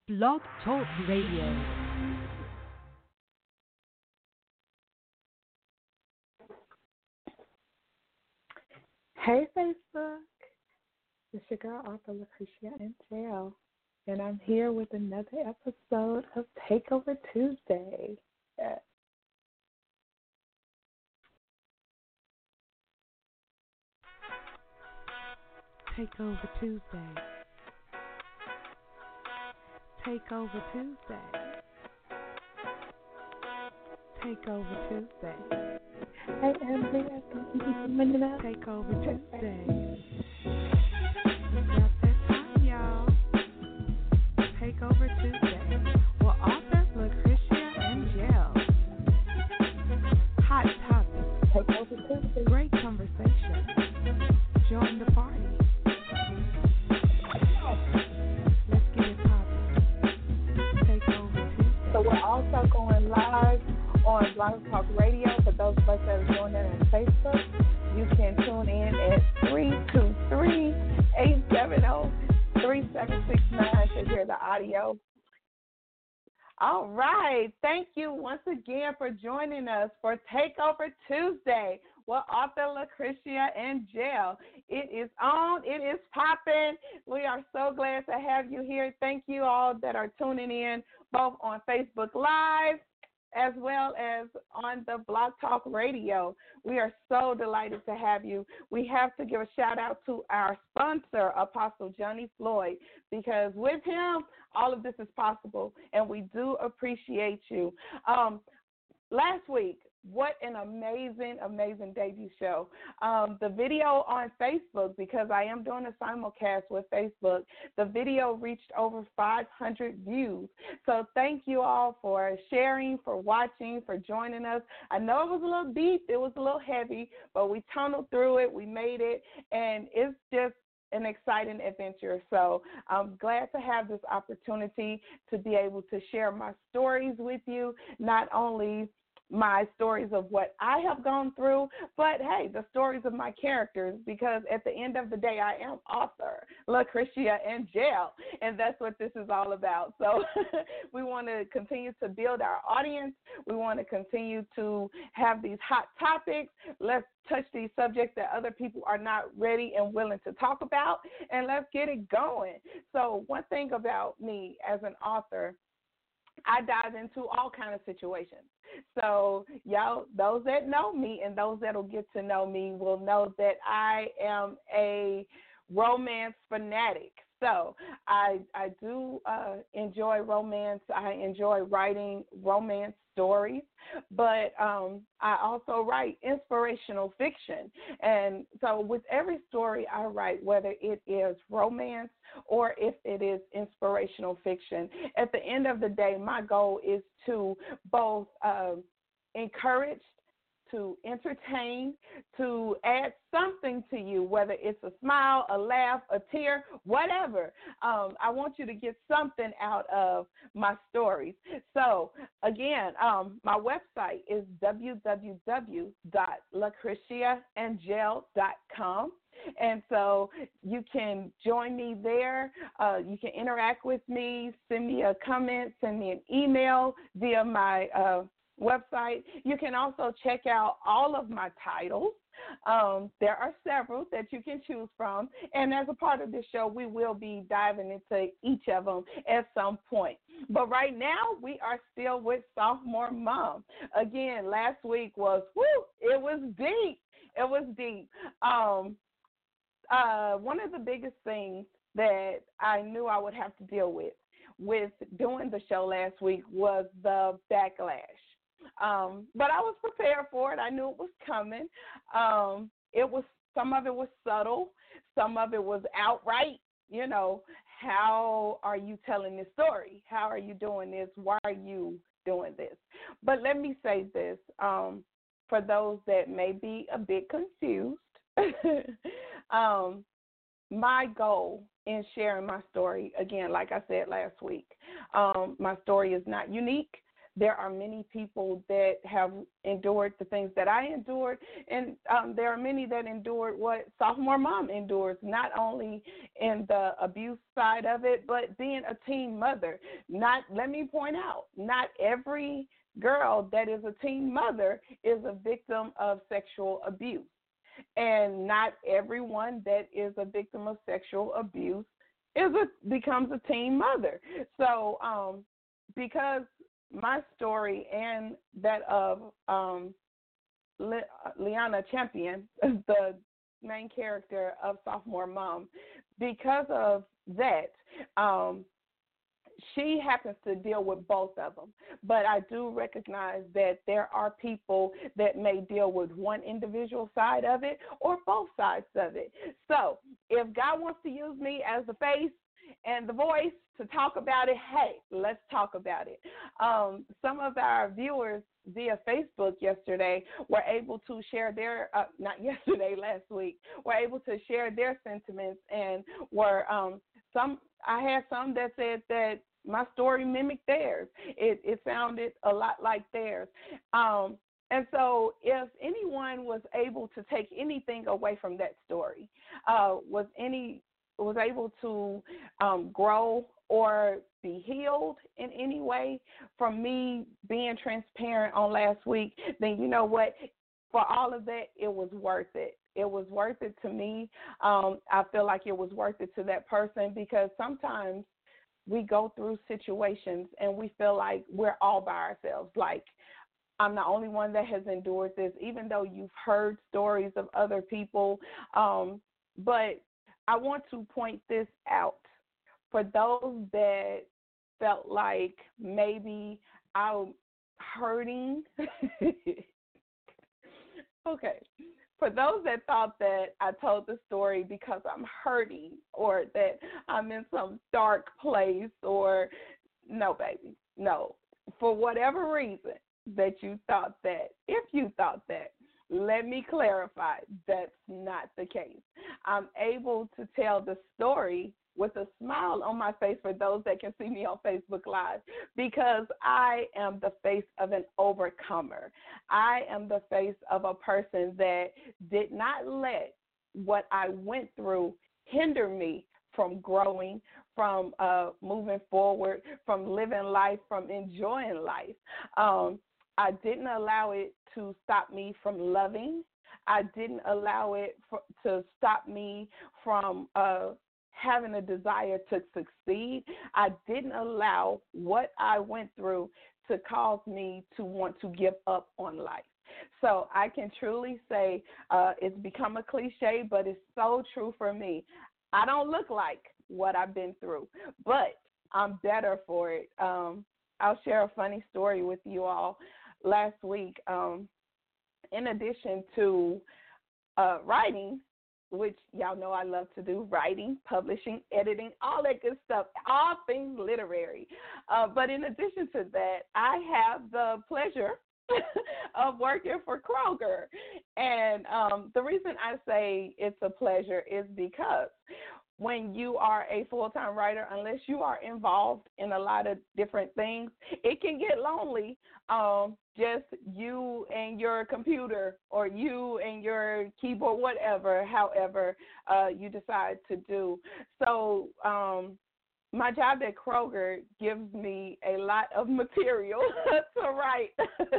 Blog Talk Radio. Hey, Facebook. It's your girl, Author Lucretia in jail. And I'm here with another episode of Takeover Tuesday. Takeover Tuesday. Takeover Tuesday. Takeover Tuesday. Hey, Emily, I thought you were coming up. Takeover Tuesday. About that time, y'all. Takeover Tuesday. Well, author Lucretia in jail. Hot topic. Takeover Tuesday. Great conversation. Join the party. Let's get it poppin'. Takeover Tuesday. So we're also going live on Blog Talk Radio. For those of us that are doing that on Facebook, you can tune in at 323-870-3769 to hear the audio. All right. Thank you once again for joining us for Takeover Tuesday. Well, author Lucretia in jail. It is on. It is popping. We are so glad to have you here. Thank you all that are tuning in both on Facebook Live as well as on the Blog Talk Radio. We are so delighted to have you. We have to give a shout out to our sponsor, Apostle Johnny Floyd, because with him, all of this is possible, and we do appreciate you. Last week, what an amazing debut show. The video on Facebook, because I am doing a simulcast with Facebook, the video reached over 500 views. So thank you all for sharing, for watching, for joining us. I know it was a little deep, it was a little heavy, but we tunneled through it, we made it, and it's just an exciting adventure. So I'm glad to have this opportunity to be able to share my stories with you, not only my stories of what I have gone through, but hey, the stories of my characters, because at the end of the day, I am author Lucretia in jail, and that's what this is all about. So we want to continue to build our audience. We want to continue to have these hot topics. Let's touch these subjects that other people are not ready and willing to talk about, and let's get it going. So one thing about me as an author, I dive into all kinds of situations. So, y'all, those that know me and those that will get to know me will know that I am a romance fanatic. So I do enjoy romance. I enjoy writing romance stories, but I also write inspirational fiction. And so with every story I write, whether it is romance or if it is inspirational fiction, at the end of the day, my goal is to both encourage, to entertain, to add something to you, whether it's a smile, a laugh, a tear, whatever. I want you to get something out of my stories. So, again, my website is www.lucretiaandjail.com. And so you can join me there. You can interact with me, send me a comment, send me an email via my website. You can also check out all of my titles. There are several that you can choose from, and as a part of this show, we will be diving into each of them at some point. But right now, we are still with Sophomore Mom. Again, last week was, it was deep. It was deep. One of the biggest things that I knew I would have to deal with doing the show last week was the backlash. But I was prepared for it. I knew it was coming. Some of it was subtle. Some of it was outright, how are you telling this story? How are you doing this? Why are you doing this? But let me say this, for those that may be a bit confused, my goal in sharing my story, again, like I said last week, my story is not unique. there are many people that have endured the things that I endured, and there are many that endured what sophomore mom endures, not only in the abuse side of it, but being a teen mother. Let me point out, not every girl that is a teen mother is a victim of sexual abuse. And not everyone that is a victim of sexual abuse becomes a teen mother. So because my story and that of Liana Champion, the main character of Sophomore Mom, because of that, she happens to deal with both of them. But I do recognize that there are people that may deal with one individual side of it or both sides of it. So if God wants to use me as the face and the voice to talk about it, hey, let's talk about it. Some of our viewers via Facebook yesterday were able to share their, not yesterday, last week, were able to share their sentiments, and were I had some that said that my story mimicked theirs. It sounded a lot like theirs. And so if anyone was able to take anything away from that story, was able to grow or be healed in any way from me being transparent on last week, then you know what? For all of that, it was worth it. It was worth it to me. I feel like it was worth it to that person, because sometimes we go through situations and we feel like we're all by ourselves. Like, I'm the only one that has endured this, even though you've heard stories of other people. But I want to point this out for those that felt like maybe I'm hurting. Okay. For those that thought that I told the story because I'm hurting or that I'm in some dark place, or no, baby, no. For whatever reason that you thought that, if you thought that, let me clarify, that's not the case. I'm able to tell the story with a smile on my face for those that can see me on Facebook Live, because I am the face of an overcomer. I am the face of a person that did not let what I went through hinder me from growing, from moving forward, from living life, from enjoying life. I didn't allow it to stop me from loving. I didn't allow it to stop me from having a desire to succeed. I didn't allow what I went through to cause me to want to give up on life. So I can truly say it's become a cliche, but it's so true for me. I don't look like what I've been through, but I'm better for it. I'll share a funny story with you all. Last week, in addition to writing, which y'all know I love to do, writing, publishing, editing, all that good stuff, all things literary. But in addition to that, I have the pleasure of working for Kroger. And the reason I say it's a pleasure is because when you are a full-time writer, unless you are involved in a lot of different things, it can get lonely, just you and your computer or you and your keyboard, whatever, however you decide to do. So my job at Kroger gives me a lot of material to write.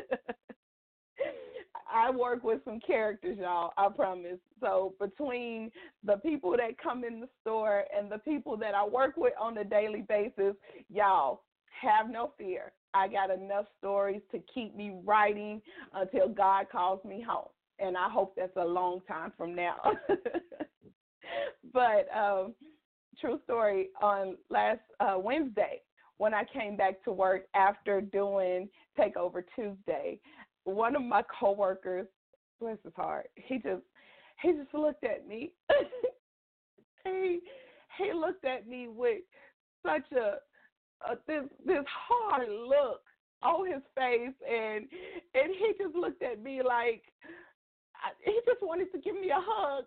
I work with some characters, y'all, I promise. So between the people that come in the store and the people that I work with on a daily basis, y'all, have no fear. I got enough stories to keep me writing until God calls me home. And I hope that's a long time from now. But true story, on last Wednesday, when I came back to work after doing Takeover Tuesday, one of my coworkers, bless his heart, he just looked at me. he looked at me with such this hard look on his face, and he just looked at me like he just wanted to give me a hug.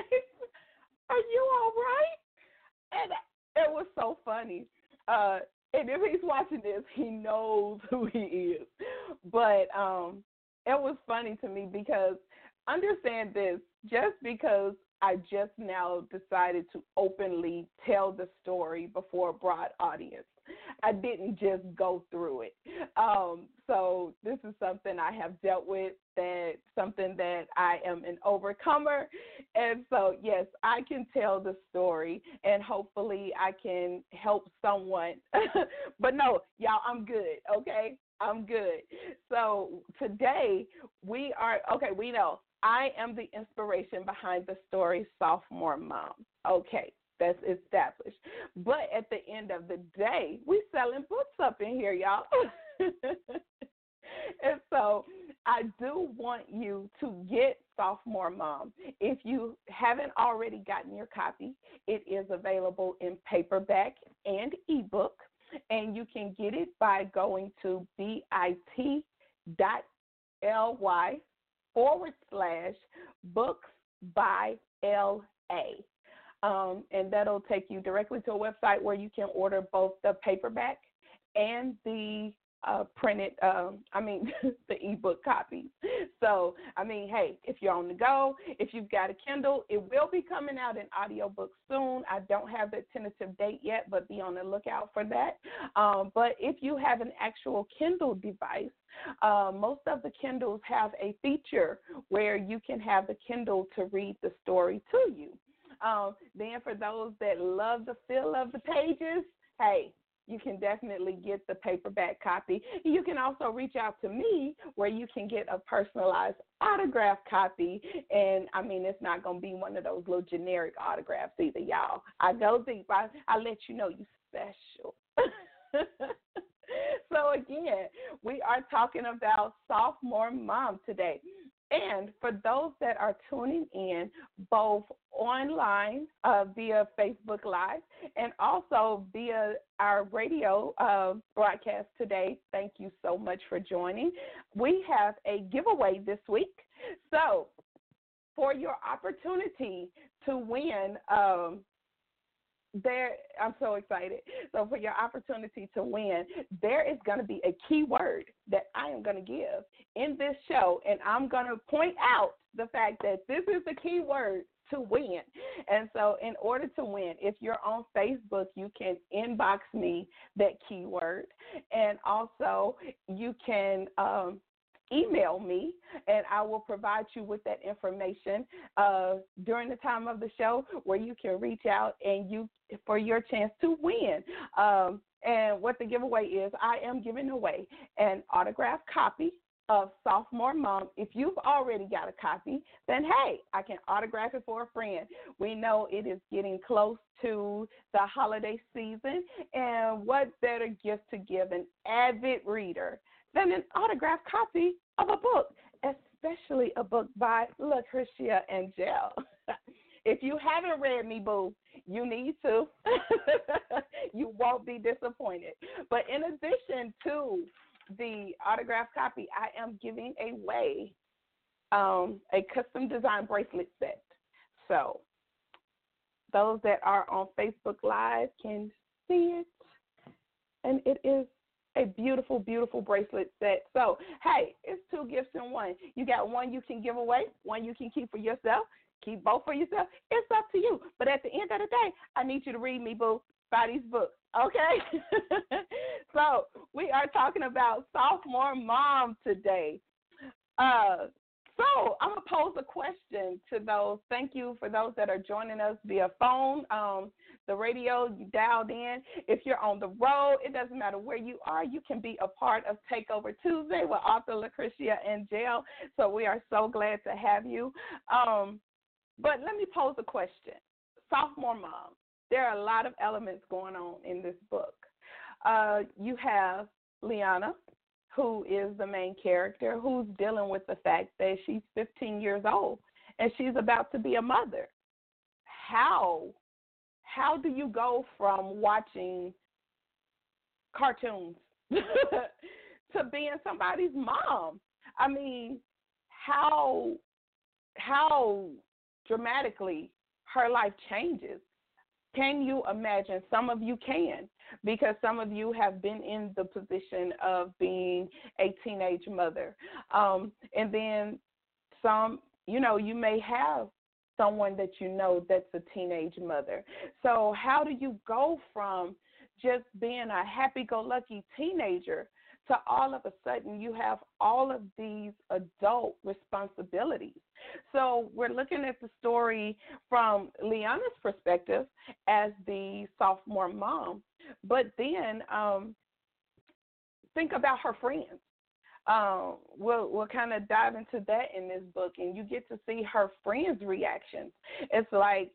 Are you all right? And it was so funny. And if he's watching this, he knows who he is. But it was funny to me because understand this, just because I just now decided to openly tell the story before a broad audience, I didn't just go through it. So this is something I have dealt with, something that I am an overcomer. And so, yes, I can tell the story, and hopefully I can help someone. But no, y'all, I'm good, okay? I'm good. So today we know I am the inspiration behind the story Sophomore Mom. Okay, that's established. But at the end of the day, we selling books up in here, y'all. And so I do want you to get Sophomore Mom. If you haven't already gotten your copy, it is available in paperback and ebook. And you can get it by going to bit.ly/books by LA. And that'll take you directly to a website where you can order both the paperback and the the ebook copies. So, hey, if you're on the go, if you've got a Kindle, it will be coming out in audiobook soon. I don't have the tentative date yet, but be on the lookout for that. But if you have an actual Kindle device, most of the Kindles have a feature where you can have the Kindle to read the story to you. Then for those that love the feel of the pages, hey, you can definitely get the paperback copy. You can also reach out to me where you can get a personalized autograph copy. And, it's not going to be one of those little generic autographs either, y'all. I go deep. I let you know you special. So, again, we are talking about Sophomore Mom today. And for those that are tuning in both online via Facebook Live and also via our radio broadcast today, thank you so much for joining. We have a giveaway this week. So for your opportunity to win, I'm so excited. So for your opportunity to win, there is going to be a key word that I am going to give in this show, and I'm going to point out the fact that this is the key word to win. And so in order to win, if you're on Facebook, you can inbox me that keyword, and also you can email me, and I will provide you with that information during the time of the show where you can reach out and for your chance to win. And what the giveaway is, I am giving away an autographed copy of Sophomore Mom. If you've already got a copy, then hey, I can autograph it for a friend. We know it is getting close to the holiday season, and what better gift to give an avid reader than an autographed copy of a book, especially a book by Lucretia Angel. If you haven't read me, boo, you need to. You won't be disappointed. But in addition to the autographed copy, I am giving away a custom design bracelet set. So those that are on Facebook Live can see it, and it is a beautiful, beautiful bracelet set. So, hey, it's two gifts in one. You got one you can give away, one you can keep for yourself. Keep both for yourself. It's up to you. But at the end of the day, I need you to read me, boo, buy these books, okay? So we are talking about Sophomore Mom today. So I'm going to pose a question to those. Thank you for those that are joining us via phone, the radio, you dialed in. If you're on the road, it doesn't matter where you are. You can be a part of Takeover Tuesday with author Lucretia Angel. So we are so glad to have you. But let me pose a question. Sophomore Mom, there are a lot of elements going on in this book. You have Liana, who is the main character, who's dealing with the fact that she's 15 years old and she's about to be a mother. How do you go from watching cartoons to being somebody's mom? How dramatically her life changes. Can you imagine? Some of you can, because some of you have been in the position of being a teenage mother. And then some, you may have someone that you know that's a teenage mother. So how do you go from just being a happy-go-lucky teenager to all of a sudden you have all of these adult responsibilities? So we're looking at the story from Leanna's perspective as the sophomore mom, but then think about her friends. We'll kind of dive into that in this book, and you get to see her friends' reactions. It's like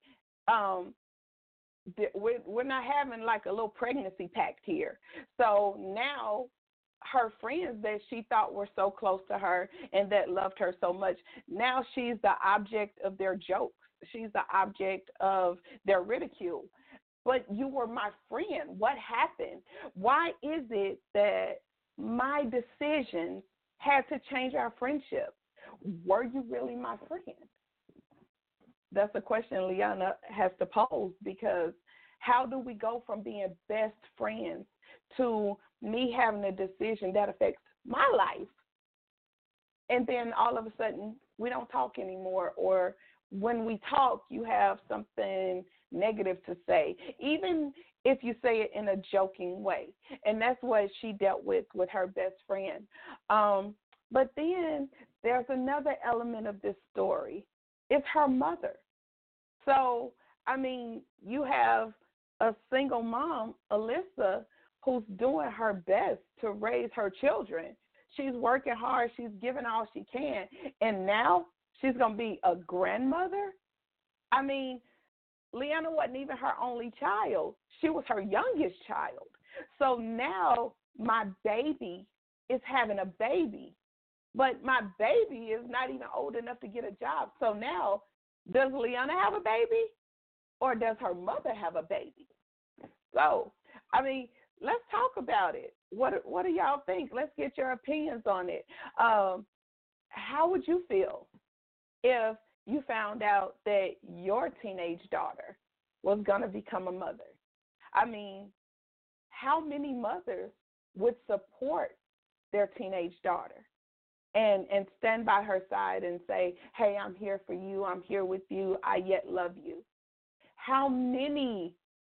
we're not having like a little pregnancy pact here. So now her friends that she thought were so close to her and that loved her so much, now she's the object of their jokes. She's the object of their ridicule. But you were my friend. What happened? Why is it that my decisions had to change our friendship? Were you really my friend? That's a question Leanna has to pose, because how do we go from being best friends to me having a decision that affects my life, and then all of a sudden we don't talk anymore, or when we talk you have something negative to say, even if you say it in a joking way. And that's what she dealt with her best friend. But then there's another element of this story. It's her mother. So, I mean, you have a single mom, Alyssa, who's doing her best to raise her children. She's working hard. She's giving all she can. And now she's going to be a grandmother? I mean, Leanna wasn't even her only child. She was her youngest child. So now my baby is having a baby. But my baby is not even old enough to get a job. So now, does Leanna have a baby, or does her mother have a baby? So, I mean, let's talk about it. What do y'all think? Let's get your opinions on it. How would you feel if you found out that your teenage daughter was going to become a mother? I mean, how many mothers would support their teenage daughter and stand by her side and say, hey, I'm here for you, I'm here with you, I yet love you? How many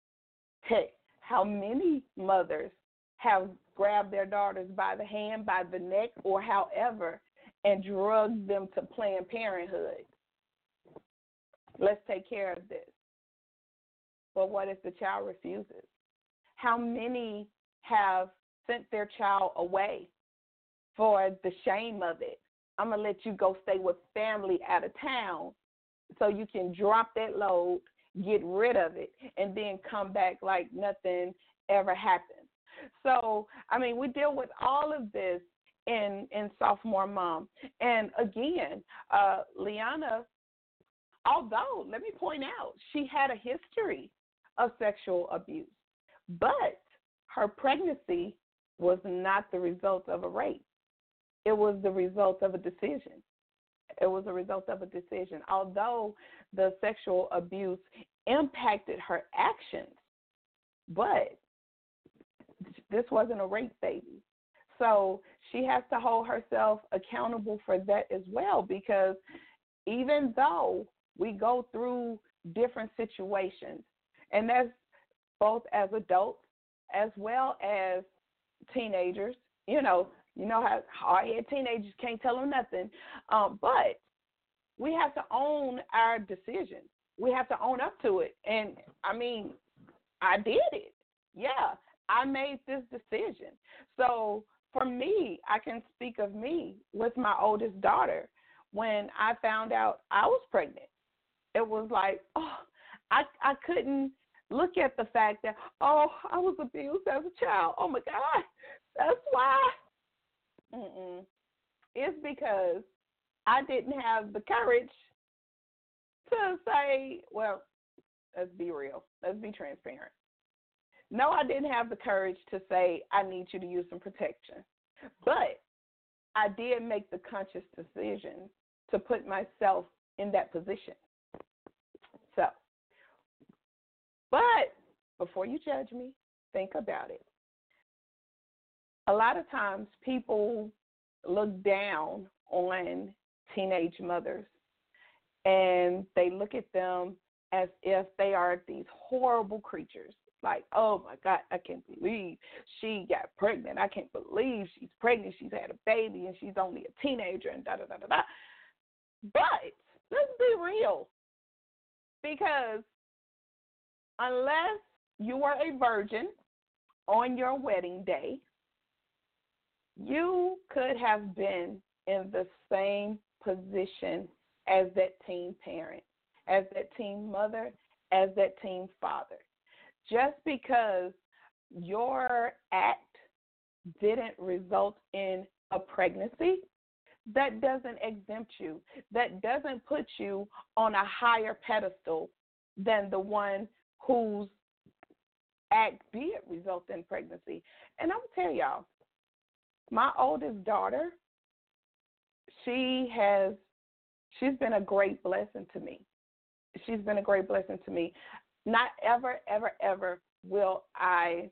mothers have grabbed their daughters by the hand, by the neck, or however, and drugged them to Planned Parenthood? Let's take care of this. But what if the child refuses? How many have sent their child away for the shame of it? I'm going to let you go stay with family out of town so you can drop that load, get rid of it, and then come back like nothing ever happened. So, I mean, we deal with all of this in Sophomore Mom. And again, Leanna, although, let me point out, she had a history of sexual abuse, but her pregnancy was not the result of a rape. It was the result of a decision. It was a result of a decision. Although the sexual abuse impacted her actions, but this wasn't a rape baby. So she has to hold herself accountable for that as well, because even though we go through different situations, and that's both as adults as well as teenagers, you know how hard-headed teenagers can't tell them nothing, but we have to own our decisions. We have to own up to it. And, I mean, I did it. Yeah, I made this decision. So for me, I can speak of me with my oldest daughter. When I found out I was pregnant, it was like, I couldn't look at the fact that, I was abused as a child. Oh, my God, that's why. It's because I didn't have the courage to say, well, let's be real. Let's be transparent. No, I didn't have the courage to say, I need you to use some protection. But I did make the conscious decision to put myself in that position. So But before you judge me, think about it. A lot of times people look down on teenage mothers and they look at them as if they are these horrible creatures. Like, oh my God, I can't believe she got pregnant. I can't believe she's pregnant. She's had a baby and she's only a teenager and da da da da da. But let's be real, because unless you were a virgin on your wedding day, you could have been in the same position as that teen parent, as that teen mother, as that teen father. Just because your act didn't result in a pregnancy, that doesn't exempt you. That doesn't put you on a higher pedestal than the one whose act did result in pregnancy. And I'm going to tell y'all, my oldest daughter, she's been a great blessing to me. She's been a great blessing to me. Not ever, ever, ever will I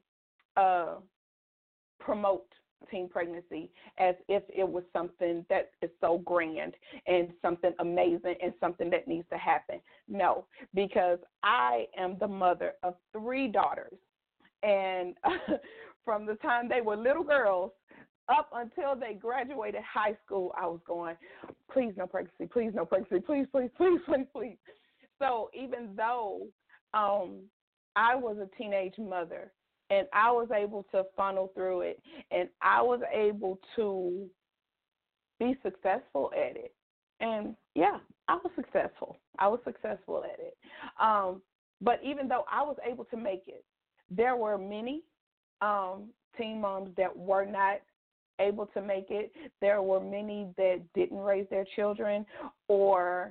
promote teen pregnancy as if it was something that is so grand and something amazing and something that needs to happen. No, because I am the mother of 3 daughters. And from the time they were little girls up until they graduated high school, I was going, please no pregnancy, please no pregnancy, please, please, please, please, please. So even though I was a teenage mother and I was able to funnel through it and I was able to be successful at it. And, yeah, I was successful. I was successful at it. But even though I was able to make it, there were many teen moms that were not able to make it. There were many that didn't raise their children, or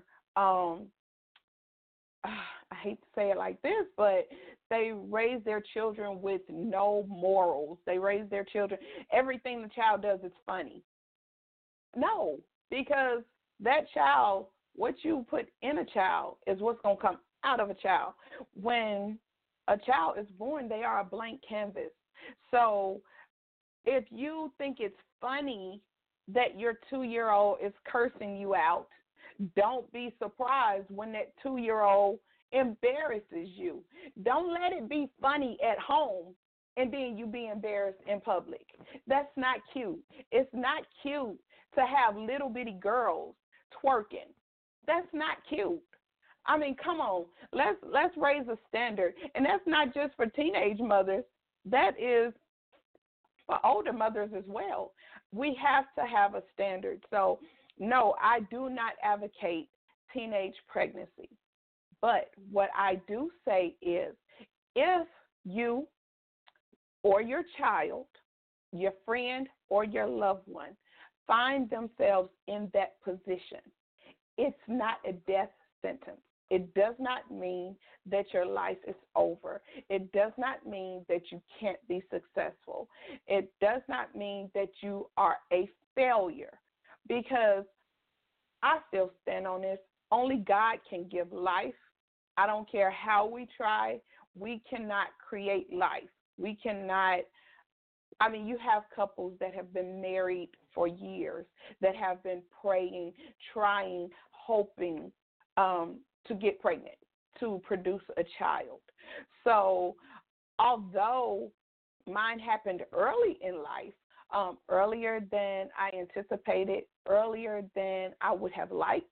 I hate to say it like this, but they raised their children with no morals. They raised their children, everything the child does is funny. No, because that child, what you put in a child is what's going to come out of a child. When a child is born, they are a blank canvas. So if you think it's funny that your 2-year-old is cursing you out, don't be surprised when that 2-year-old embarrasses you. Don't let it be funny at home and then you be embarrassed in public. That's not cute. It's not cute to have little bitty girls twerking. That's not cute. I mean, come on. Let's raise a standard. And that's not just for teenage mothers. That is for older mothers as well. We have to have a standard. So, no, I do not advocate teenage pregnancy. But what I do say is, if you or your child, your friend, or your loved one find themselves in that position, it's not a death sentence. It does not mean that your life is over. It does not mean that you can't be successful. It does not mean that you are a failure, because I still stand on this. Only God can give life. I don't care how we try. We cannot create life. We cannot. I mean, you have couples that have been married for years, that have been praying, trying, hoping to get pregnant, to produce a child. So although mine happened early in life, earlier than I anticipated, earlier than I would have liked,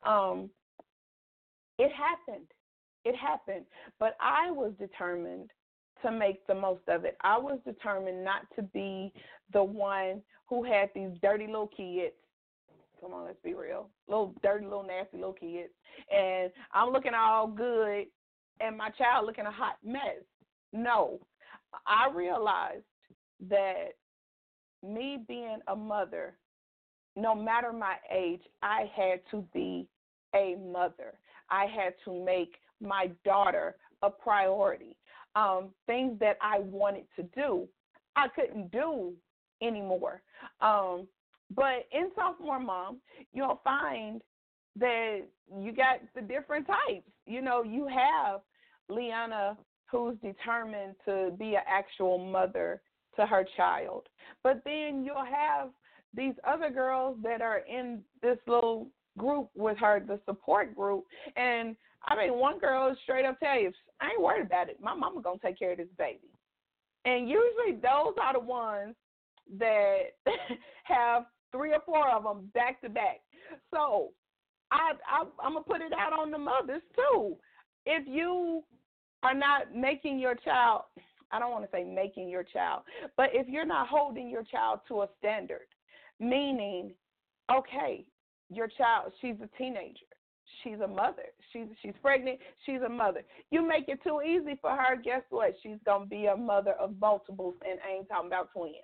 it happened. It happened. But I was determined to make the most of it. I was determined not to be the one who had these dirty little kids. Come on, let's be real. Little dirty, little nasty little kids. And I'm looking all good and my child looking a hot mess. No, I realized that me being a mother, no matter my age, I had to be a mother. I had to make my daughter a priority. Things that I wanted to do, I couldn't do anymore. But in Sophomore Mom, you'll find that you got the different types. You know, you have Leanna who's determined to be an actual mother to her child. But then you'll have these other girls that are in this little group with her, the support group. And I mean, one girl straight up tell you, I ain't worried about it. My mama going to take care of this baby. And usually those are the ones that have 3 or 4 of them back to back. So I'm going to put it out on the mothers too. If you are not making your child, I don't want to say making your child, but if you're not holding your child to a standard, meaning, okay, your child, she's a teenager, she's a mother, she's pregnant, she's a mother. You make it too easy for her, guess what? She's going to be a mother of multiples, and I ain't talking about twins.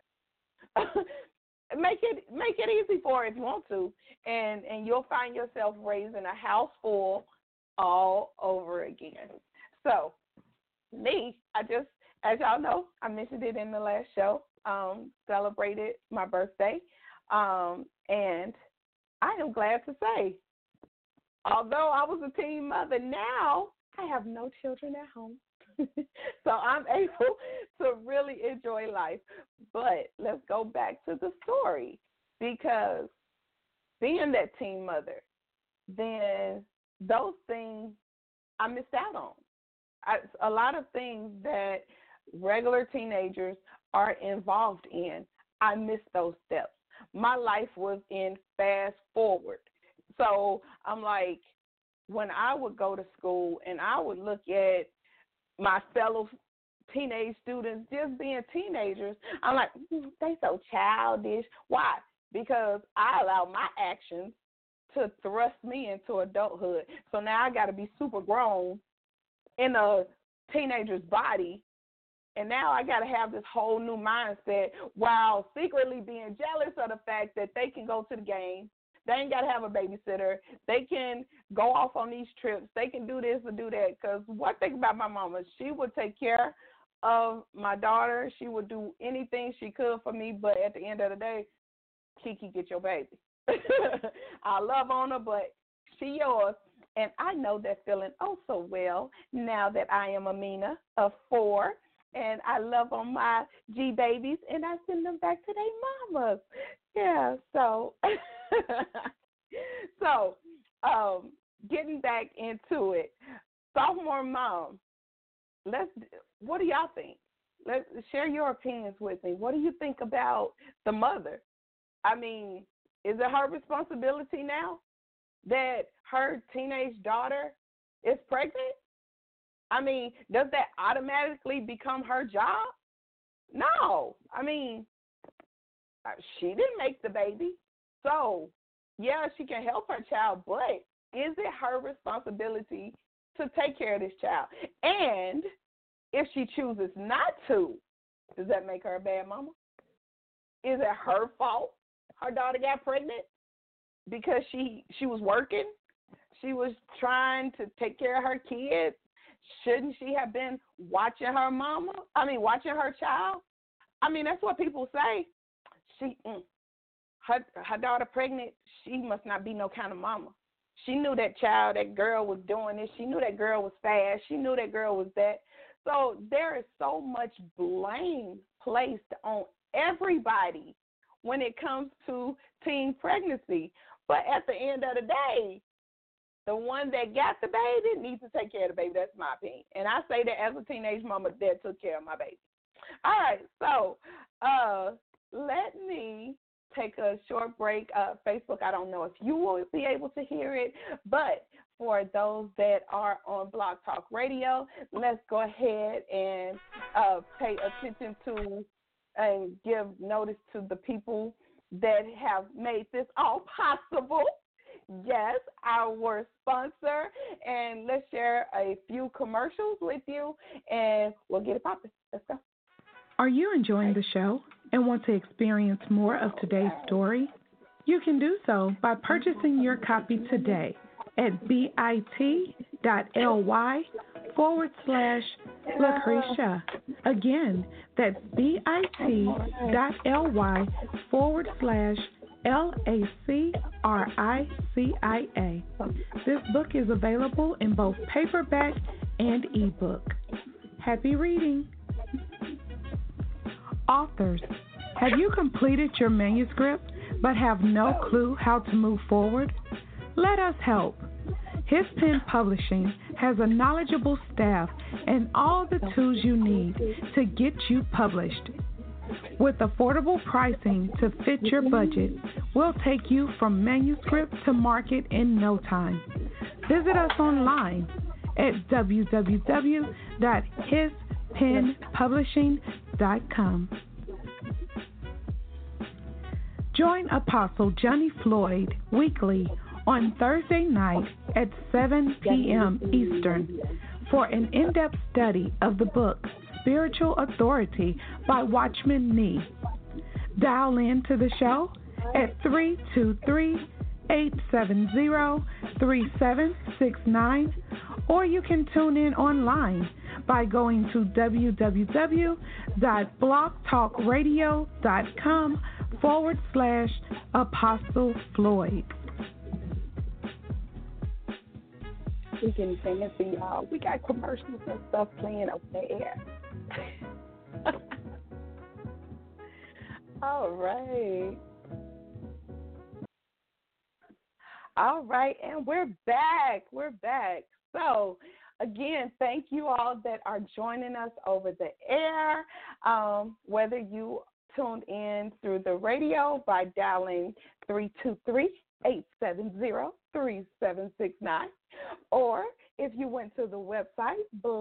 Make it easy for her if you want to, and you'll find yourself raising a house full all over again. So, me, as y'all know, I mentioned it in the last show, celebrated my birthday, and I am glad to say, although I was a teen mother, now I have no children at home. So I'm able to really enjoy life. But let's go back to the story, because being that teen mother, then those things I missed out on. A lot of things that regular teenagers are involved in, I missed those steps. My life was in fast forward. So I'm like, when I would go to school and I would look at my fellow teenage students just being teenagers, I'm like, they so childish. Why? Because I allow my actions to thrust me into adulthood. So now I got to be super grown in a teenager's body, and now I got to have this whole new mindset while secretly being jealous of the fact that they can go to the game. They ain't got to have a babysitter. They can go off on these trips. They can do this or do that. Because one thing about my mama, she would take care of my daughter. She would do anything she could for me. But at the end of the day, Kiki, get your baby. I love on her, but she yours. And I know that feeling oh so well now that I am Amina of 4. And I love on my G babies, and I send them back to their mamas. Yeah, so getting back into it, sophomore mom. What do y'all think? Let's share your opinions with me. What do you think about the mother? I mean, is it her responsibility now that her teenage daughter is pregnant? I mean, does that automatically become her job? No. I mean, she didn't make the baby. So, yeah, she can help her child, but is it her responsibility to take care of this child? And if she chooses not to, does that make her a bad mama? Is it her fault her daughter got pregnant because she was working? She was trying to take care of her kids. Shouldn't she have been watching her watching her child? I mean, that's what people say. Her daughter pregnant, she must not be no kind of mama. She knew that girl was doing this. She knew that girl was fast. She knew that girl was that. So there is so much blame placed on everybody when it comes to teen pregnancy. But at the end of the day, the one that got the baby needs to take care of the baby. That's my opinion. And I say that as a teenage mama that took care of my baby. All right, so let me take a short break. Facebook, I don't know if you will be able to hear it, but for those that are on Blog Talk Radio, let's go ahead and pay attention to and give notice to the people that have made this all possible. Yes, our sponsor, and let's share a few commercials with you, and we'll get it popping. Let's go. Are you enjoying the show and want to experience more of today's story? You can do so by purchasing your copy today at bit.ly/Lucretia. Again, that's bit.ly/LACRICIA. This book is available in both paperback and ebook. Happy reading. Authors, have you completed your manuscript but have no clue how to move forward? Let us help. His Pen Publishing has a knowledgeable staff and all the tools you need to get you published. With affordable pricing to fit your budget, we'll take you from manuscript to market in no time. Visit us online at www.hispenpublishing.com. Join Apostle Johnny Floyd weekly on Thursday night at 7 p.m. Eastern for an in-depth study of the book Spiritual Authority by Watchman Nee. Dial in to the show at 323-870-3769, or you can tune in online by going to www.blogtalkradio.com/Apostle Floyd. We getting fancy, y'all. We got commercials and stuff playing over the air. All right. All right, and we're back. We're back. So, again, thank you all that are joining us over the air. Whether you tuned in through the radio by dialing 323-870-3769, or if you went to the website,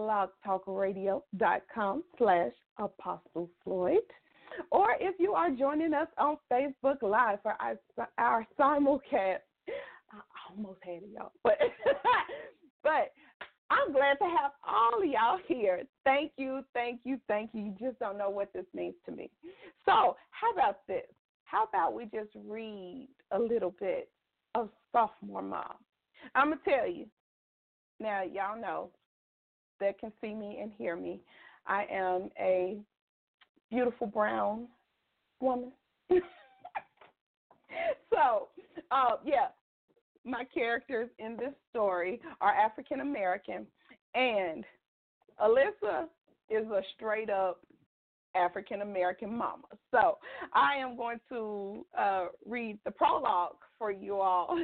blogtalkradio.com/Apostle Floyd, or if you are joining us on Facebook Live for our simulcast. I almost had it, y'all, but I'm glad to have all of y'all here. Thank you, thank you, thank you. You just don't know what this means to me. So how about this? How about we just read a little bit of Sophomore Mom? I'm going to tell you. Now, y'all know that can see me and hear me. I am a beautiful brown woman. So, my characters in this story are African American, and Alyssa is a straight up African American mama. So I am going to read the prologue for you all,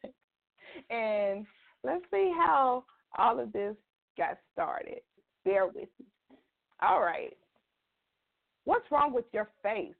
and let's see how all of this got started. Bear with me. All right. What's wrong with your face?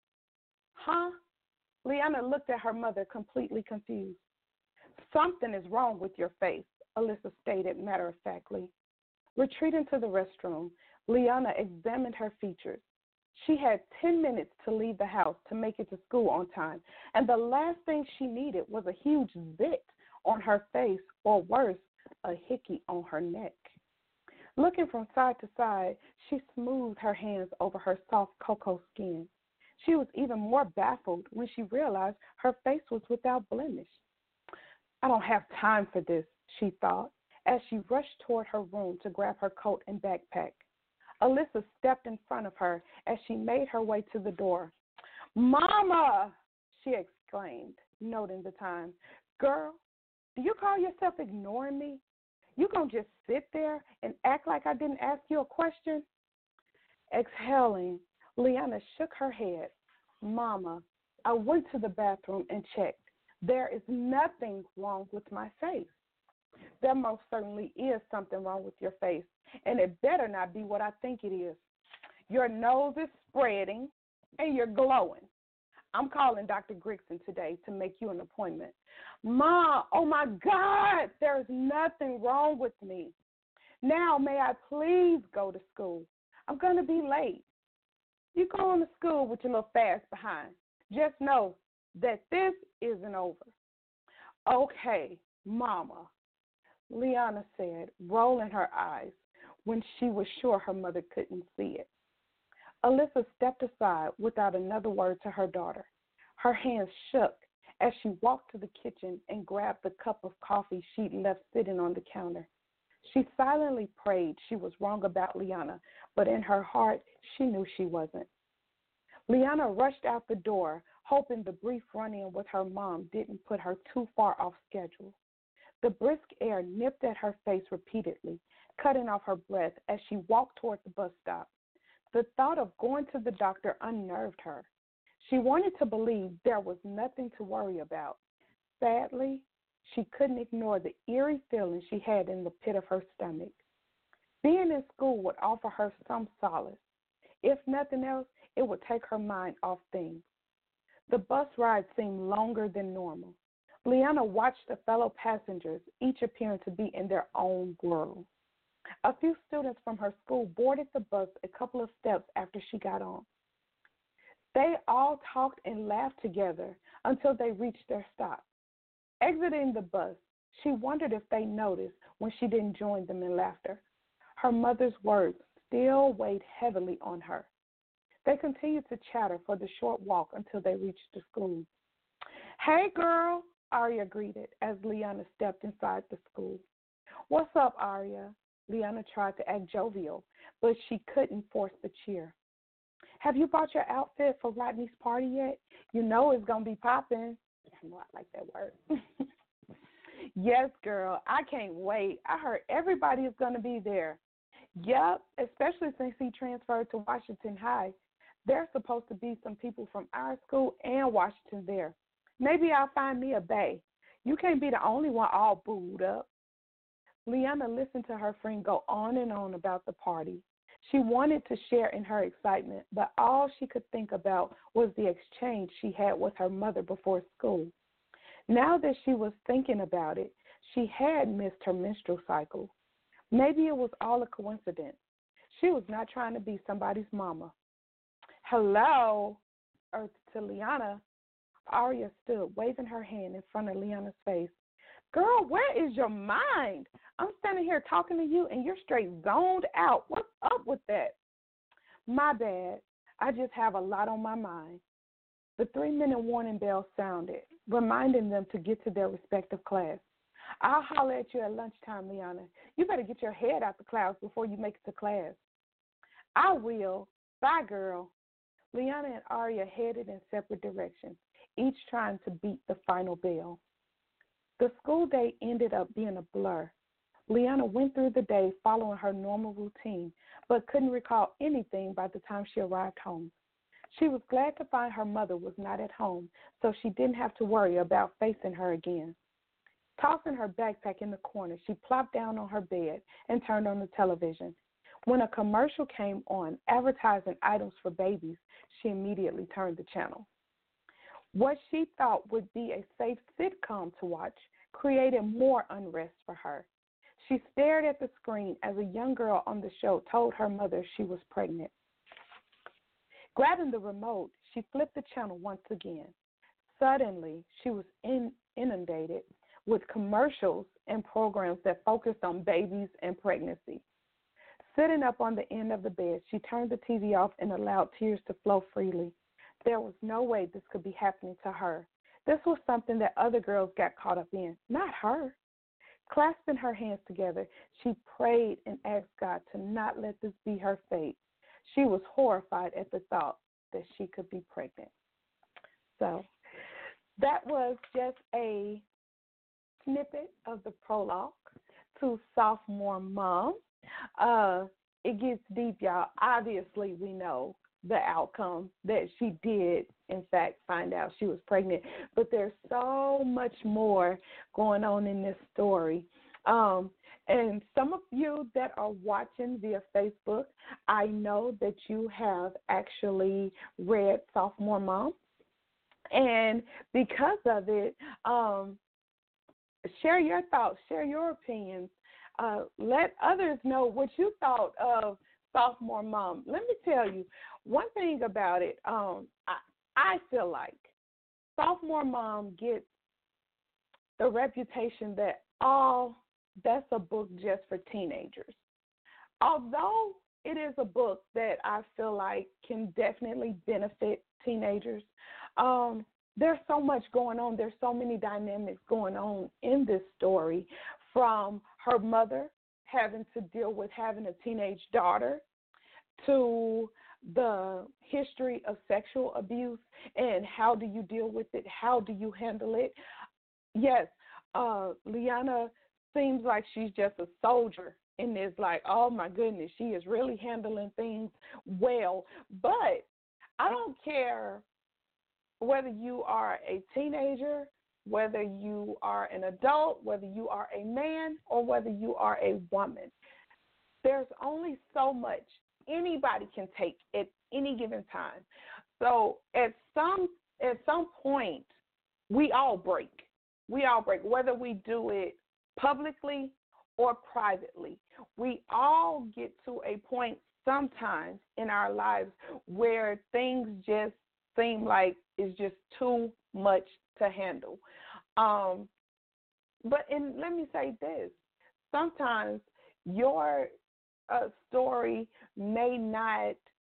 Huh? Leanna looked at her mother completely confused. Something is wrong with your face, Alyssa stated matter-of-factly. Retreating to the restroom, Leanna examined her features. She had 10 minutes to leave the house to make it to school on time, and the last thing she needed was a huge zit on her face, or worse, a hickey on her neck. Looking from side to side, she smoothed her hands over her soft cocoa skin. She was even more baffled when she realized her face was without blemish. I don't have time for this, she thought, as she rushed toward her room to grab her coat and backpack. Alyssa stepped in front of her as she made her way to the door. Mama, she exclaimed, noting the time. Girl, do you call yourself ignoring me? You gonna just sit there and act like I didn't ask you a question? Exhaling, Leanna shook her head. Mama, I went to the bathroom and checked. There is nothing wrong with my face. There most certainly is something wrong with your face, and it better not be what I think it is. Your nose is spreading, and you're glowing. I'm calling Dr. Grigson today to make you an appointment. Ma, oh my God, there is nothing wrong with me. Now, may I please go to school? I'm going to be late. You go on to school with your little fast behind. Just know that this isn't over. Okay, Mama, Leanna said, rolling her eyes when she was sure her mother couldn't see it. Alyssa stepped aside without another word to her daughter. Her hands shook as she walked to the kitchen and grabbed the cup of coffee she'd left sitting on the counter. She silently prayed she was wrong about Leanna, but in her heart, she knew she wasn't. Leanna rushed out the door, hoping the brief run-in with her mom didn't put her too far off schedule. The brisk air nipped at her face repeatedly cutting off her breath as she walked toward the bus stop. The thought of going to the doctor unnerved her. She wanted to believe there was nothing to worry about. Sadly, she couldn't ignore the eerie feeling she had in the pit of her stomach. Being in school would offer her some solace. If nothing else, it would take her mind off things. The bus ride seemed longer than normal. Leanna watched the fellow passengers, each appearing to be in their own world. A few students from her school boarded the bus a couple of steps after she got on. They all talked and laughed together until they reached their stop. Exiting the bus, she wondered if they noticed when she didn't join them in laughter. Her mother's words still weighed heavily on her. They continued to chatter for the short walk until they reached the school. "Hey, girl," Aria greeted as Leanna stepped inside the school. "What's up, Aria?" Leanna tried to act jovial, but she couldn't force the cheer. "Have you bought your outfit for Rodney's party yet? You know it's going to be popping." I like that word. "Yes, girl. I can't wait. I heard everybody is going to be there." "Yep, especially since he transferred to Washington High. There's supposed to be some people from our school and Washington there. Maybe I'll find me a bae. You can't be the only one all booed up." Leanna listened to her friend go on and on about the party. She wanted to share in her excitement, but all she could think about was the exchange she had with her mother before school. Now that she was thinking about it, she had missed her menstrual cycle. Maybe it was all a coincidence. She was not trying to be somebody's mama. "Hello," to Leanna. Aria stood, waving her hand in front of Leanna's face. "Girl, where is your mind? I'm standing here talking to you, and you're straight zoned out. What's up with that?" "My bad. I just have a lot on my mind." The 3-minute warning bell sounded, reminding them to get to their respective class. "I'll holler at you at lunchtime, Leanna. You better get your head out the clouds before you make it to class." "I will. Bye, girl." Leanna and Aria headed in separate directions, each trying to beat the final bell. The school day ended up being a blur. Leanna went through the day following her normal routine, but couldn't recall anything by the time she arrived home. She was glad to find her mother was not at home, so she didn't have to worry about facing her again. Tossing her backpack in the corner, she plopped down on her bed and turned on the television. When a commercial came on advertising items for babies, she immediately turned the channel. What she thought would be a safe sitcom to watch created more unrest for her. She stared at the screen as a young girl on the show told her mother she was pregnant. Grabbing the remote, she flipped the channel once again. Suddenly, she was inundated with commercials and programs that focused on babies and pregnancy. Sitting up on the end of the bed, she turned the TV off and allowed tears to flow freely. There was no way this could be happening to her. This was something that other girls got caught up in, not her. Clasping her hands together, she prayed and asked God to not let this be her fate. She was horrified at the thought that she could be pregnant. So that was just a snippet of the prologue to Sophomore Mom. It gets deep, y'all. Obviously, we know the outcome that she did, in fact, find out she was pregnant. But there's so much more going on in this story. And some of you that are watching via Facebook, I know that you have actually read Sophomore Mom. And because of it, share your thoughts, share your opinions. Let others know what you thought of Sophomore Mom. Let me tell you, one thing about it, I feel like Sophomore Mom gets the reputation that, that's a book just for teenagers. Although it is a book that I feel like can definitely benefit teenagers, there's so much going on. There's so many dynamics going on in this story, from her mother having to deal with having a teenage daughter to the history of sexual abuse and how do you deal with it, how do you handle it. Yes, Leanna seems like she's just a soldier and it's like, oh my goodness, she is really handling things well. But I don't care whether you are a teenager, whether you are an adult, whether you are a man, or whether you are a woman. There's only so much anybody can take at any given time. So at some point, we all break. We all break, whether we do it publicly or privately. We all get to a point sometimes in our lives where things just seem like it's just too much to handle. And let me say this: sometimes your story may not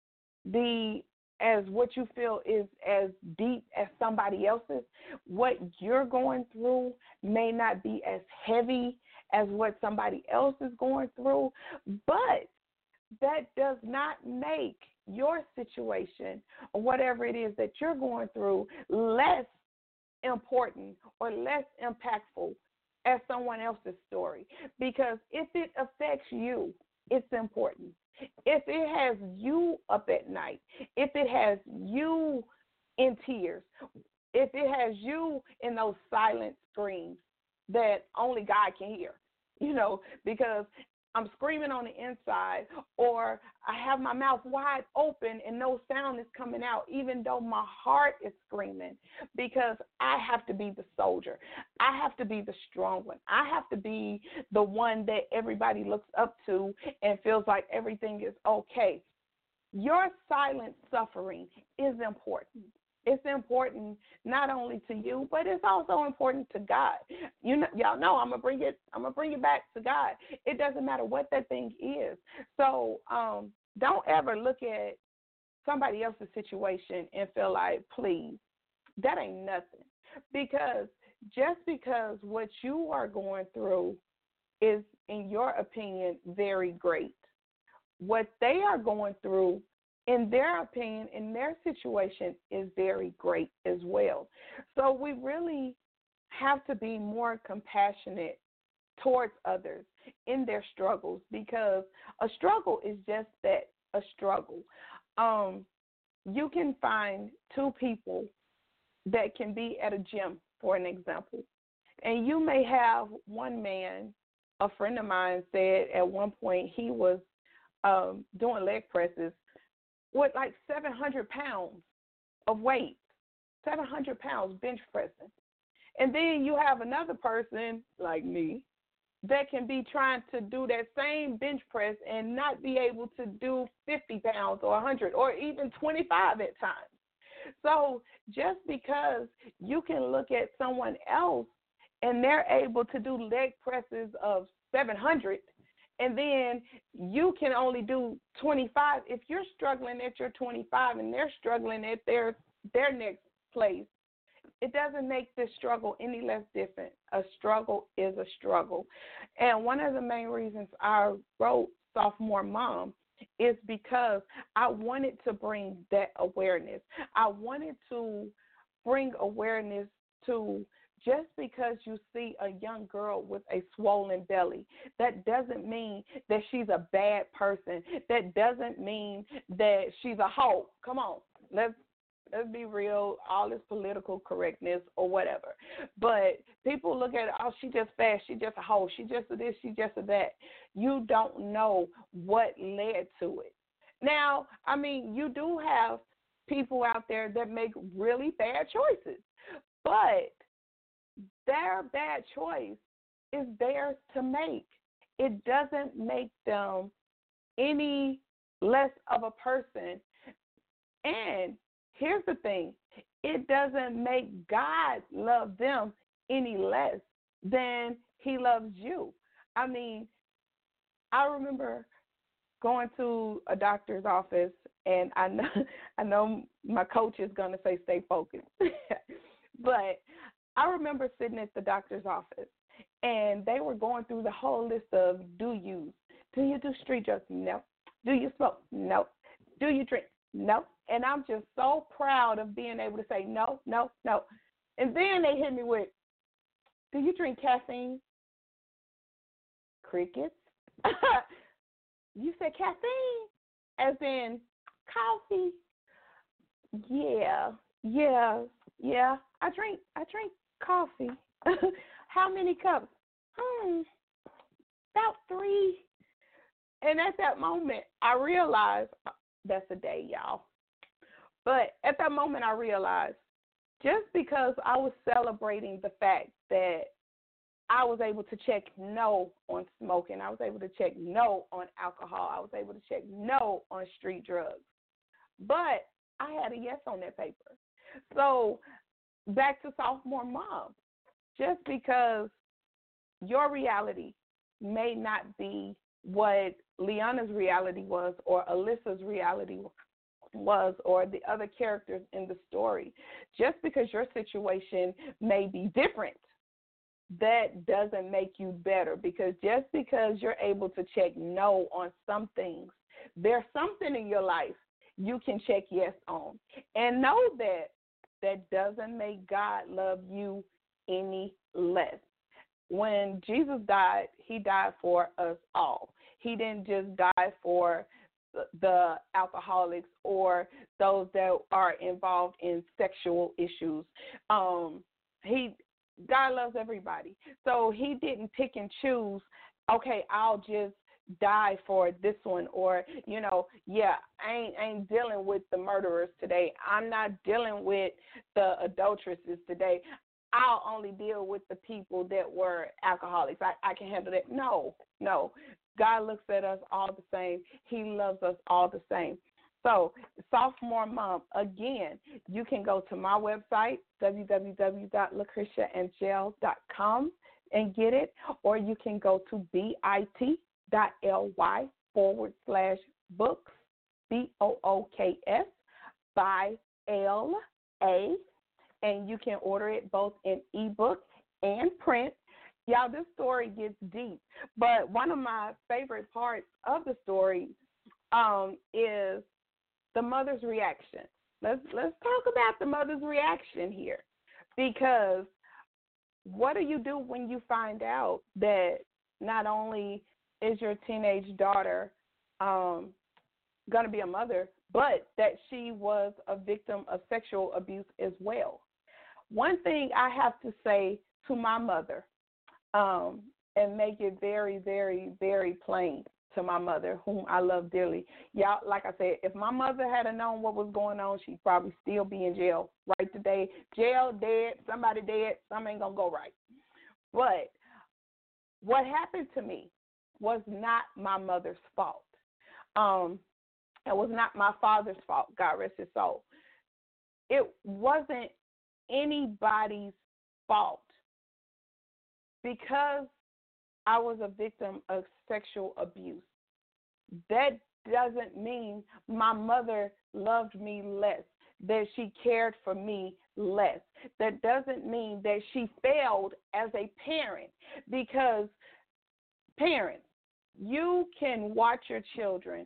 be as what you feel is as deep as somebody else's. What you're going through may not be as heavy as what somebody else is going through, but that does not make your situation or whatever it is that you're going through less important or less impactful as someone else's story. Because if it affects you, it's important. If it has you up at night, if it has you in tears, if it has you in those silent screams that only God can hear, because I'm screaming on the inside, or I have my mouth wide open and no sound is coming out, even though my heart is screaming, because I have to be the soldier. I have to be the strong one. I have to be the one that everybody looks up to and feels like everything is okay. Your silent suffering is important. It's important not only to you, but it's also important to God. Y'all know I'm gonna bring it back to God. It doesn't matter what that thing is. So don't ever look at somebody else's situation and feel like, please, that ain't nothing. Because just because what you are going through is, in your opinion, very great, what they are going through, in their opinion, in their situation, is very great as well. So we really have to be more compassionate towards others in their struggles, because a struggle is just that, a struggle. You can find two people that can be at a gym, for an example, and you may have one man. A friend of mine said at one point he was doing leg presses with like 700 pounds of weight, 700 pounds bench pressing. And then you have another person like me that can be trying to do that same bench press and not be able to do 50 pounds or 100 or even 25 at times. So just because you can look at someone else and they're able to do leg presses of 700, and then you can only do 25. If you're struggling at your 25 and they're struggling at their next place, it doesn't make this struggle any less different. A struggle is a struggle. And one of the main reasons I wrote Sophomore Mom is because I wanted to bring that awareness. I wanted to bring awareness to, just because you see a young girl with a swollen belly, that doesn't mean that she's a bad person. That doesn't mean that she's a hoe. Come on, let's be real, all this political correctness or whatever. But people look at it, oh, she just fat, she just a hoe, she just a this, she just a that. You don't know what led to it. Now, I mean, you do have people out there that make really bad choices, but their bad choice is theirs to make. It doesn't make them any less of a person. And here's the thing, it doesn't make God love them any less than he loves you. I mean, I remember going to a doctor's office, and I know my coach is going to say stay focused, but I remember sitting at the doctor's office, and they were going through the whole list of do-yous. Do you do street drugs? No. Do you smoke? No. Do you drink? No. And I'm just so proud of being able to say no, no, no. And then they hit me with, do you drink caffeine? Crickets. You said caffeine, as in coffee. Yeah, yeah. I drink coffee. How many cups? About 3. And at that moment, I realized that's a day, y'all. But at that moment, I realized just because I was celebrating the fact that I was able to check no on smoking, I was able to check no on alcohol, I was able to check no on street drugs. But I had a yes on that paper. So back to sophomore mom, just because your reality may not be what Leanna's reality was or Alyssa's reality was or the other characters in the story. Just because your situation may be different, that doesn't make you better, because just because you're able to check no on some things, there's something in your life you can check yes on. And know that that doesn't make God love you any less. When Jesus died, he died for us all. He didn't just die for the alcoholics or those that are involved in sexual issues. God loves everybody. So he didn't pick and choose, okay, I'll just die for this one, or, I ain't dealing with the murderers today. I'm not dealing with the adulteresses today. I'll only deal with the people that were alcoholics. I can handle that. No. God looks at us all the same. He loves us all the same. So, sophomore mom, again, you can go to my website, www.lacriciaandjail.com, and get it, or you can go to bit.ly/books, BOOKS, by LA, and you can order it both in ebook and print. Y'all, this story gets deep, but one of my favorite parts of the story is the mother's reaction. Let's talk about the mother's reaction here, because what do you do when you find out that not only is your teenage daughter going to be a mother, but that she was a victim of sexual abuse as well? One thing I have to say to my mother, and make it very, very, very plain to my mother, whom I love dearly. Y'all, like I said, if my mother had known what was going on, she'd probably still be in jail right today. Jail, dead, somebody dead, something ain't going to go right. But what happened to me was not my mother's fault. It was not my father's fault, God rest his soul. It wasn't anybody's fault. Because I was a victim of sexual abuse, that doesn't mean my mother loved me less, that she cared for me less. That doesn't mean that she failed as a parent, because parents, you can watch your children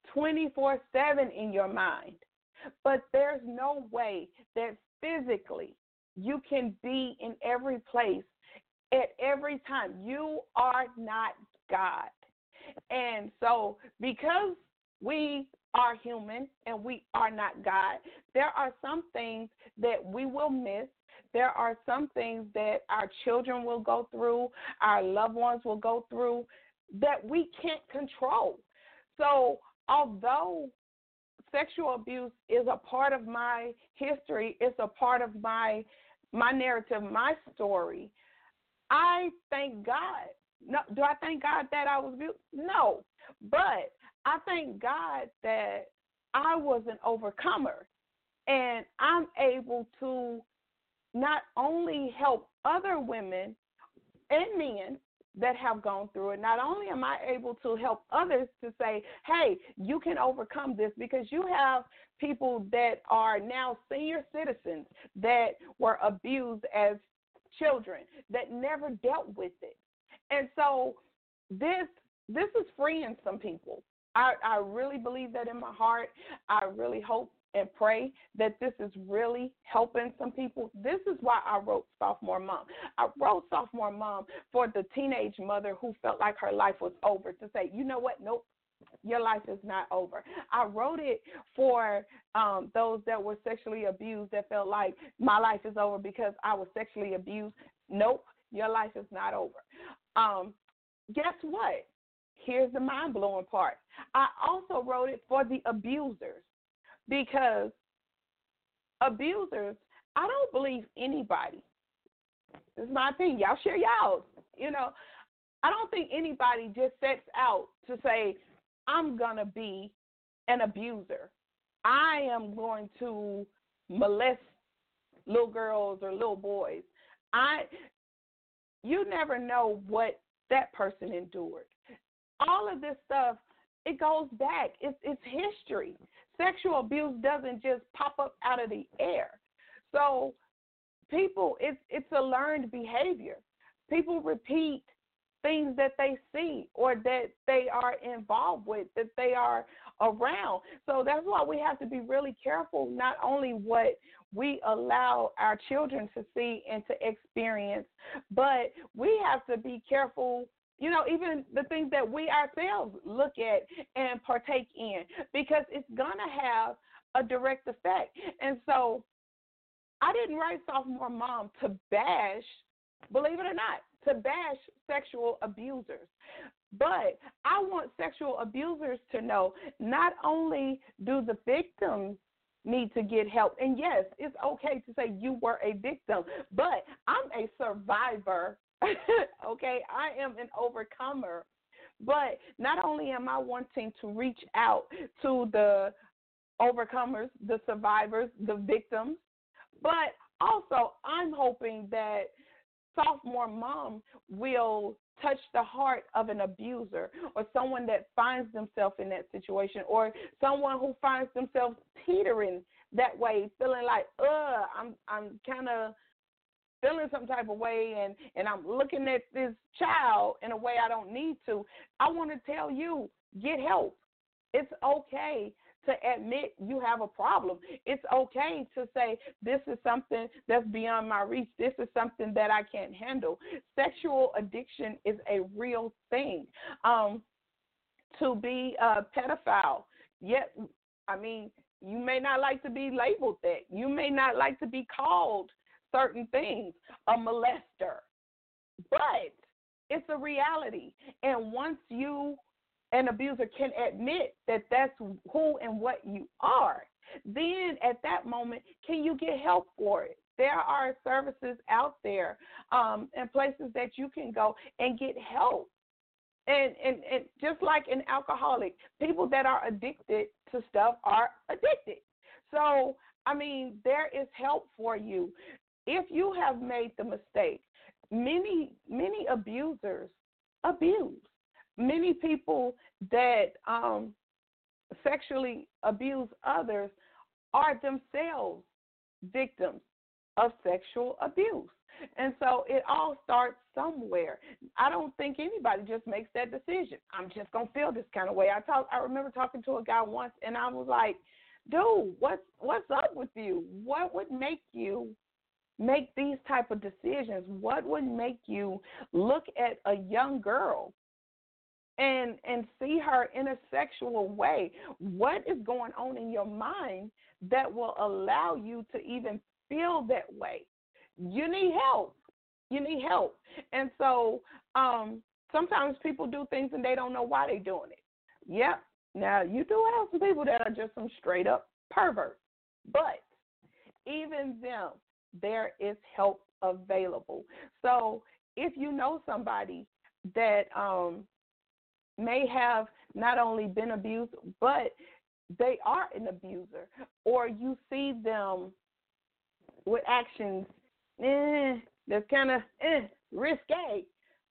24/7 in your mind, but there's no way that physically you can be in every place at every time. You are not God. And so because we are human and we are not God, there are some things that we will miss. There are some things that our children will go through, our loved ones will go through, that we can't control. So although sexual abuse is a part of my history, it's a part of my narrative, my story, I thank God. No, do I thank God that I was abused? No. But I thank God that I was an overcomer, and I'm able to not only help other women and men that have gone through it, not only am I able to help others to say, hey, you can overcome this, because you have people that are now senior citizens that were abused as children that never dealt with it. And so this is freeing some people. I really believe that in my heart. I really hope and pray that this is really helping some people. This is why I wrote Sophomore Mom. I wrote Sophomore Mom for the teenage mother who felt like her life was over, to say, you know what, nope, your life is not over. I wrote it for those that were sexually abused that felt like my life is over because I was sexually abused. Nope, your life is not over. Guess what? Here's the mind-blowing part. I also wrote it for the abusers, because abusers, I don't believe anybody. This is my opinion. Y'all share y'all. I don't think anybody just sets out to say, I'm going to be an abuser. I am going to molest little girls or little boys. You never know what that person endured. All of this stuff, it goes back. It's history. Sexual abuse doesn't just pop up out of the air. So people, it's a learned behavior. People repeat things that they see or that they are involved with, that they are around. So that's why we have to be really careful, not only what we allow our children to see and to experience, but we have to be careful, even the things that we ourselves look at and partake in, because it's going to have a direct effect. And so I didn't write Sophomore Mom to bash, believe it or not, to bash sexual abusers. But I want sexual abusers to know not only do the victims need to get help, and yes, it's okay to say you were a victim, but I'm a survivor, okay? I am an overcomer. But not only am I wanting to reach out to the overcomers, the survivors, the victims, but also I'm hoping that Sophomore Mom will touch the heart of an abuser or someone that finds themselves in that situation, or someone who finds themselves teetering that way, feeling like, I'm kind of feeling some type of way and I'm looking at this child in a way I don't need to. I want to tell you, get help. It's okay to admit you have a problem. It's okay to say, this is something that's beyond my reach. This is something that I can't handle. Sexual addiction is a real thing. To be a pedophile, yet, you may not like to be labeled that. You may not like to be called certain things, a molester. But it's a reality. And once an abuser can admit that that's who and what you are, then at that moment, can you get help for it? There are services out there and places that you can go and get help. And just like an alcoholic, people that are addicted to stuff are addicted. So, there is help for you. If you have made the mistake, many abusers abuse. Many people that sexually abuse others are themselves victims of sexual abuse. And so it all starts somewhere. I don't think anybody just makes that decision. I'm just going to feel this kind of way. I remember talking to a guy once, and I was like, dude, what's up with you? What would make you make these type of decisions? What would make you look at a young girl and see her in a sexual way? What is going on in your mind that will allow you to even feel that way? You need help. And so sometimes people do things and they don't know why they're doing it. Yep. Now, you do have some people that are just some straight up perverts. But even them, there is help available. So if you know somebody that may have not only been abused, but they are an abuser, or you see them with actions that's kind of risque,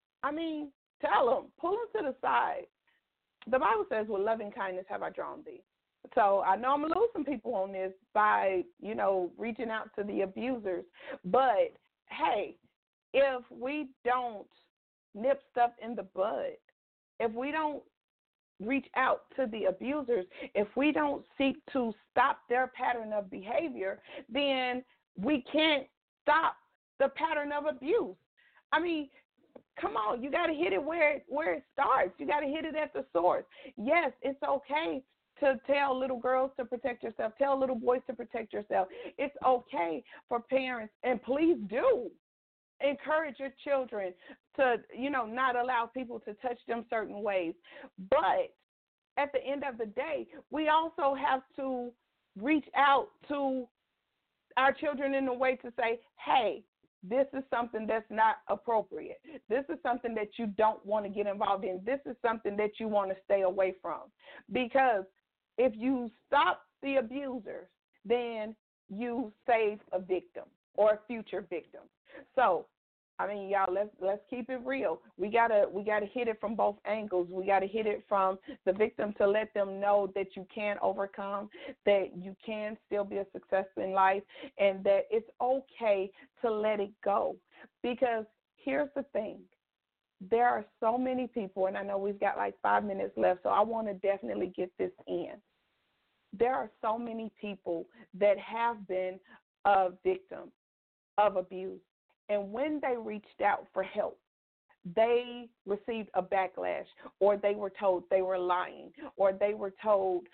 tell them, pull them to the side. The Bible says, with loving kindness have I drawn thee. So I know I'm going to lose some people on this by, reaching out to the abusers. But, hey, if we don't nip stuff in the bud, if we don't reach out to the abusers, if we don't seek to stop their pattern of behavior, then we can't stop the pattern of abuse. I mean, come on, you got to hit it where it starts. You got to hit it at the source. Yes, it's okay to tell little girls to protect yourself, tell little boys to protect yourself. It's okay for parents, and please do encourage your children to, not allow people to touch them certain ways. But at the end of the day, we also have to reach out to our children in a way to say, hey, this is something that's not appropriate. This is something that you don't want to get involved in. This is something that you want to stay away from. Because if you stop the abusers, then you save a victim or a future victim. So, I mean, y'all, let's keep it real. We gotta hit it from both angles. We gotta hit it from the victim to let them know that you can overcome, that you can still be a success in life, and that it's okay to let it go. Because here's the thing. There are so many people, and I know we've got like 5 minutes left, so I want to definitely get this in. There are so many people that have been a victim of abuse. And when they reached out for help, they received a backlash, or they were told they were lying, or they were told,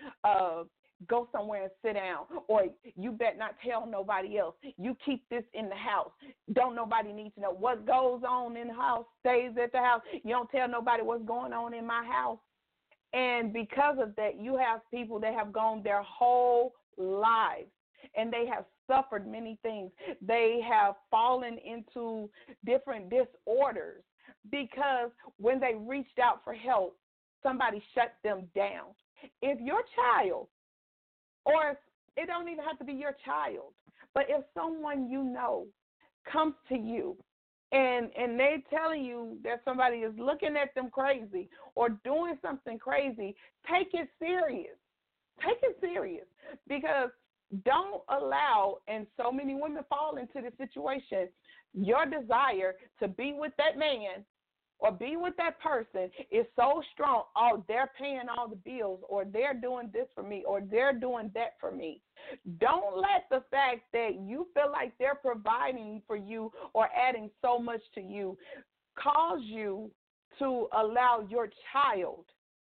go somewhere and sit down, or you better not tell nobody else. You keep this in the house. Don't nobody need to know. What goes on in the house stays at the house. You don't tell nobody what's going on in my house. And because of that, you have people that have gone their whole lives, and they have suffered many things. They have fallen into different disorders because when they reached out for help, somebody shut them down. If your child, or it don't even have to be your child, but if someone you know comes to you and they're telling you that somebody is looking at them crazy or doing something crazy, take it serious. Take it serious, because don't allow, and so many women fall into this situation, your desire to be with that man or be with that person is so strong. Oh, they're paying all the bills, or they're doing this for me, or they're doing that for me. Don't let the fact that you feel like they're providing for you or adding so much to you cause you to allow your child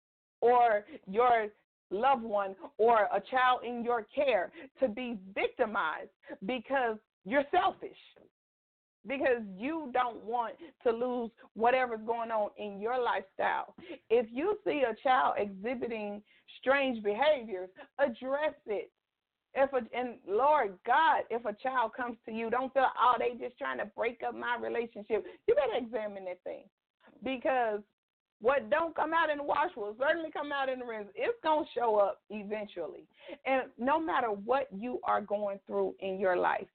or your loved one or a child in your care to be victimized because you're selfish, because you don't want to lose whatever's going on in your lifestyle. If you see a child exhibiting strange behaviors, address it. And Lord God, if a child comes to you, don't feel, oh, they just trying to break up my relationship. You better examine that thing, because what don't come out in the wash will certainly come out in the rinse. It's going to show up eventually. And no matter what you are going through in your life,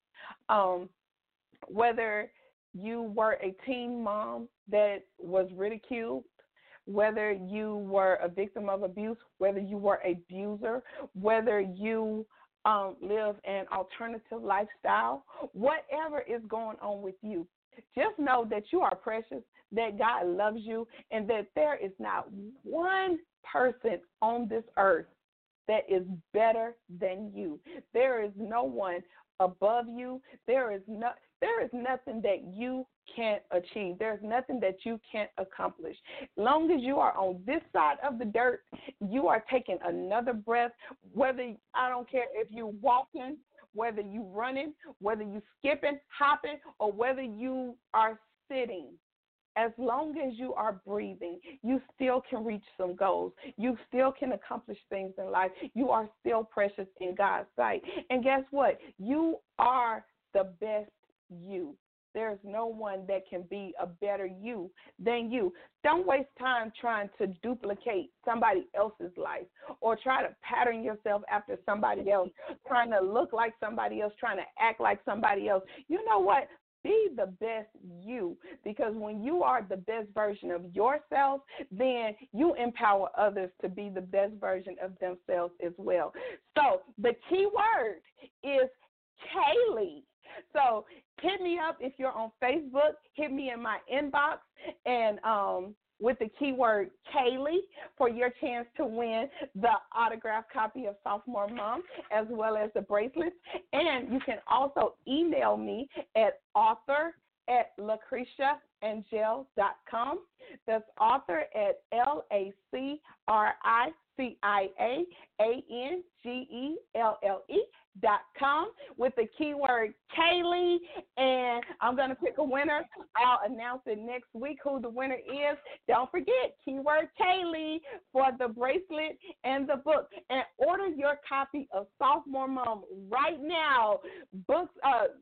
whether you were a teen mom that was ridiculed, whether you were a victim of abuse, whether you were an abuser, whether you live an alternative lifestyle, whatever is going on with you, just know that you are precious, that God loves you, and that there is not one person on this earth that is better than you. There is no one above you. There is nothing that you can't achieve. There's nothing that you can't accomplish. Long as you are on this side of the dirt, you are taking another breath, I don't care if you're walking, whether you running, whether you skipping, hopping, or whether you are sitting. As long as you are breathing, you still can reach some goals. You still can accomplish things in life. You are still precious in God's sight. And guess what? You are the best you. There's no one that can be a better you than you. Don't waste time trying to duplicate somebody else's life or try to pattern yourself after somebody else, trying to look like somebody else, trying to act like somebody else. You know what? Be the best you, because when you are the best version of yourself, then you empower others to be the best version of themselves as well. So the key word is Kaylee. So hit me up if you're on Facebook. Hit me in my inbox and with the keyword Kaylee for your chance to win the autographed copy of Sophomore Mom as well as the bracelets. And you can also email me at author@LaCreciaAngele.com. That's author at LaCreciaAngele.com with the keyword Kaylee. And I'm going to pick a winner. I'll announce it next week who the winner is. Don't forget, keyword Kaylee for the bracelet and the book. And order your copy of Sophomore Mom right now. Books,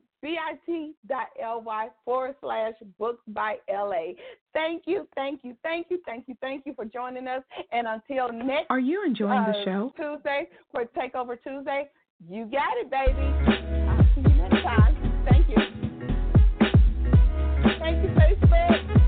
bit.ly/books by LA. Thank you for joining us. And until next Are you enjoying the show? Tuesday for Takeover Tuesday, you got it, baby. I'll see you next time. Thank you. Thank you, Facebook.